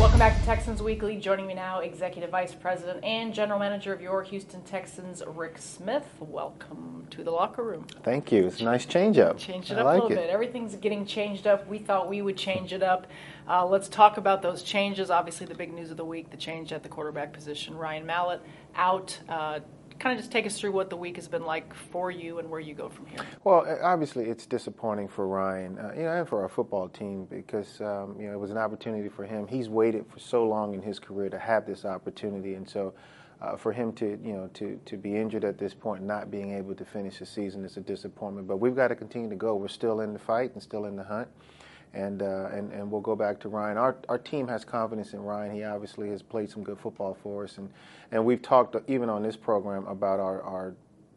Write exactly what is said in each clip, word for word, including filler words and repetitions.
Welcome back to Texans Weekly. Joining me now, Executive Vice President and General Manager of your Houston Texans, Rick Smith. Welcome to the locker room. Thank you. It's a nice change up. Change it I up like a little it. bit. Everything's getting changed up. We thought we would change it up. Uh, let's talk about those changes. Obviously, the big news of the week, the change at the quarterback position. Ryan Mallett out. Uh, kind of just take us through what the week has been like for you and where you go from here. Well, obviously, it's disappointing for Ryan, uh, you know, and for our football team because um, you know it was an opportunity for him. He's waited for so long in his career to have this opportunity, and so uh, for him to you know to to be injured at this point, not being able to finish the season, is a disappointment. But we've got to continue to go. We're still in the fight and still in the hunt. And, uh, and and we'll go back to Ryan. Our our team has confidence in Ryan. He obviously has played some good football for us, and, and we've talked even on this program about our, our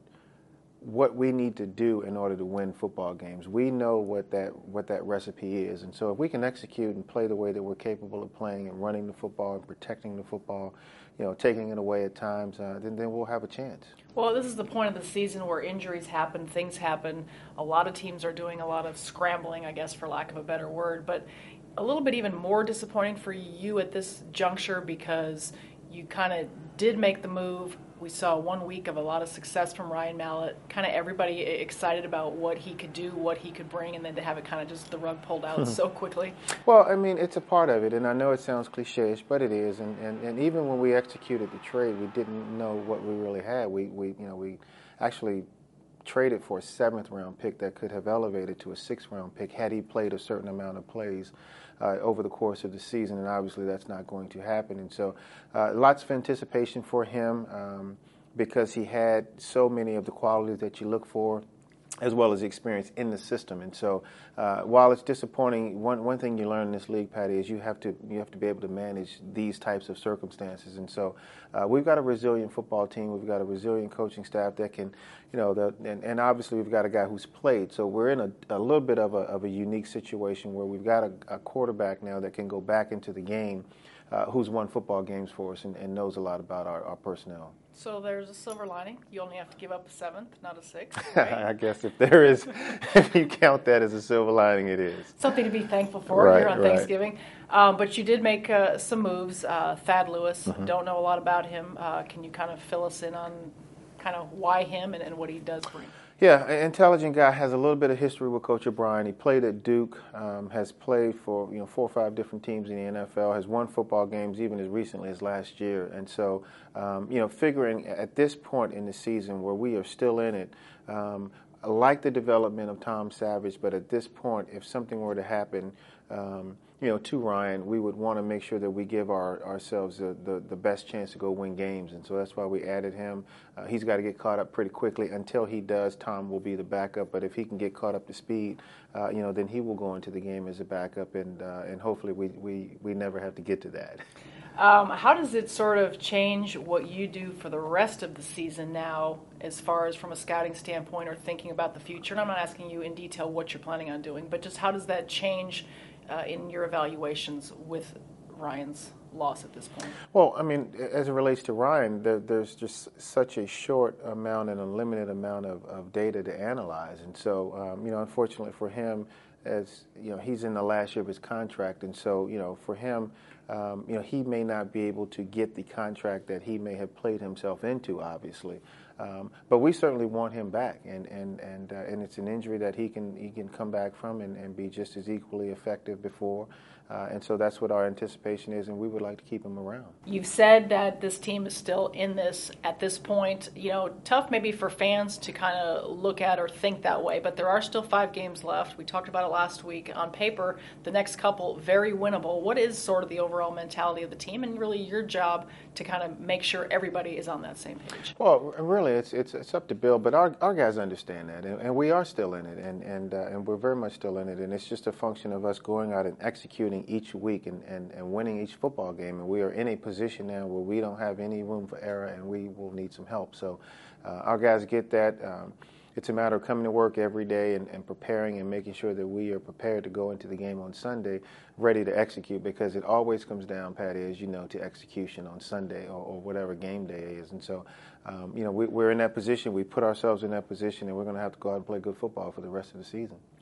what we need to do in order to win football games. We know what that what that recipe is, and so if we can execute and play the way that we're capable of playing and running the football and protecting the football, you know, taking it away at times, uh, then then we'll have a chance. Well, this is the point of the season where injuries happen, things happen. A lot of teams are doing a lot of scrambling, I guess, for lack of a better word. But a little bit even more disappointing for you at this juncture because you kind of did make the move. We saw one week of a lot of success from Ryan Mallett, kind of everybody excited about what he could do, what he could bring, and then to have it kind of just the rug pulled out so quickly. Well, I mean, it's a part of it, and I know it sounds cliche-ish, but it is. And, and, and even when we executed the trade, we didn't know what we really had. We, we you know, we actually traded for a seventh-round pick that could have elevated to a sixth-round pick had he played a certain amount of plays uh, over the course of the season, and obviously that's not going to happen. And so uh, lots of anticipation for him um, because he had so many of the qualities that you look for, as well as the experience in the system. And so uh, while it's disappointing, one one thing you learn in this league, Patty, is you have to you have to be able to manage these types of circumstances. And so uh, we've got a resilient football team. We've got a resilient coaching staff that can, you know, the, and, and obviously we've got a guy who's played. So we're in a, a little bit of a, of a unique situation where we've got a, a quarterback now that can go back into the game uh, who's won football games for us and, and knows a lot about our, our personnel. So there's a silver lining. You only have to give up a seventh, not a sixth, right? I guess if there is, if you count that as a silver lining, it is. Something to be thankful for right, here on right. Thanksgiving. Um, but you did make uh, some moves. Uh, Thad Lewis, Mm-hmm. don't know a lot about him. Uh, can you kind of fill us in on kind of why him and, and what he does bring? Yeah, an intelligent guy, has a little bit of history with Coach O'Brien. He played at Duke, um, has played for you know four or five different teams in the N F L, has won football games even as recently as last year. And so, um, you know, figuring at this point in the season where we are still in it, um, I like the development of Tom Savage, but at this point, if something were to happen, um, you know, to Ryan, we would want to make sure that we give our, ourselves the, the, the best chance to go win games. And so that's why we added him. Uh, he's got to get caught up pretty quickly. Until he does, Tom will be the backup. But if he can get caught up to speed, uh, you know, then he will go into the game as a backup. And uh, and hopefully we, we, we never have to get to that. Um, how does it sort of change what you do for the rest of the season now as far as from a scouting standpoint or thinking about the future? And I'm not asking you in detail what you're planning on doing, but just how does that change uh, in your evaluations with Ryan's loss at this point? Well, I mean, as it relates to Ryan, there, there's just such a short amount and a limited amount of, of data to analyze. And so, um, you know, unfortunately for him, as you know, he's in the last year of his contract, and so you know, for him, um, you know, he may not be able to get the contract that he may have played himself into, obviously. Um, but we certainly want him back, and and and uh, and it's an injury that he can he can come back from and, and be just as equally effective before. Uh, and so that's what our anticipation is, and we would like to keep him around. You've said that this team is still in this at this point. You know, tough maybe for fans to kind of look at or think that way, but there are still five games left. We talked about it last week. On paper, the next couple, very winnable. What is sort of the overall mentality of the team, and really your job to kind of make sure everybody is on that same page? Well, really, it's it's, it's up to Bill, but our, our guys understand that, and, and we are still in it, and and, uh, and we're very much still in it, and it's just a function of us going out and executing each week and, and, and winning each football game. And we are in a position now where we don't have any room for error, and we will need some help. So uh, our guys get that. Um, it's a matter of coming to work every day and, and preparing and making sure that we are prepared to go into the game on Sunday ready to execute, because it always comes down, Patty, as you know, to execution on Sunday or, or whatever game day is. And so, um, you know, we, we're in that position. We put ourselves in that position, and we're going to have to go out and play good football for the rest of the season.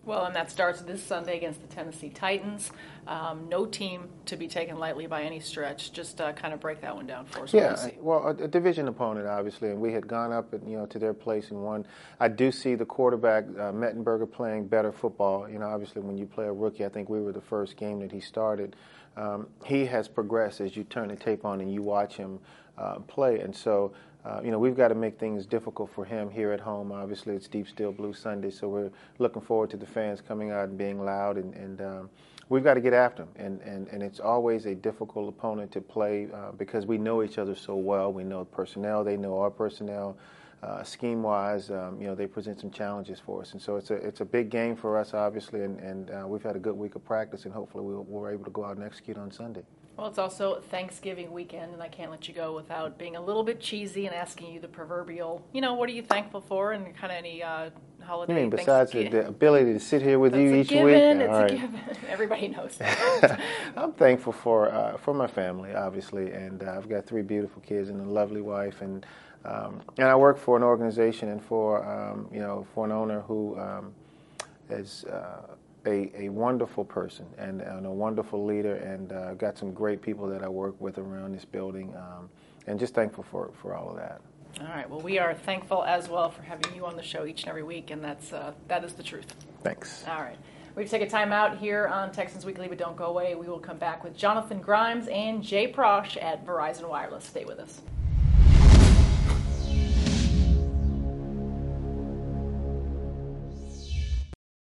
Well, and that starts this Sunday against the Tennessee Titans. Um, no team to be taken lightly by any stretch. Just uh, kind of break that one down for us. Yeah, well, a, a division opponent, obviously, and we had gone up, and, you know, to their place and won. I do see the quarterback uh, Mettenberger playing better football. You know, obviously, when you play a rookie, I think we were the first game that he started. Um, he has progressed as you turn the tape on and you watch him uh, play, and so. Uh, you know, we've got to make things difficult for him here at home. Obviously, it's Deep Steel Blue Sunday, so we're looking forward to the fans coming out and being loud, and, and um, we've got to get after him. And, and, and it's always a difficult opponent to play uh, because we know each other so well. We know personnel, they know our personnel. Uh, scheme-wise, um, you know, they present some challenges for us. And so it's a it's a big game for us, obviously, and, and uh, we've had a good week of practice, and hopefully we'll, we're able to go out and execute on Sunday. Well, it's also Thanksgiving weekend, and I can't let you go without being a little bit cheesy and asking you the proverbial, you know, what are you thankful for, and kind of any uh, holiday. You mean besides the, the ability to sit here with That's you a each given, week? It's All a right. given. Everybody knows that. I'm thankful for uh, for my family, obviously, and uh, I've got three beautiful kids and a lovely wife, and um, and I work for an organization and for um, you know for an owner who um, is. Uh, A, a wonderful person and, and a wonderful leader, and uh, got some great people that I work with around this building, um, and just thankful for for all of that. All right. Well, we are thankful as well for having you on the show each and every week, and that's uh, that is the truth. Thanks. All right. We've taken time out here on Texans Weekly, but don't go away. We will come back with Jonathan Grimes and Jay Prosh at Verizon Wireless. Stay with us.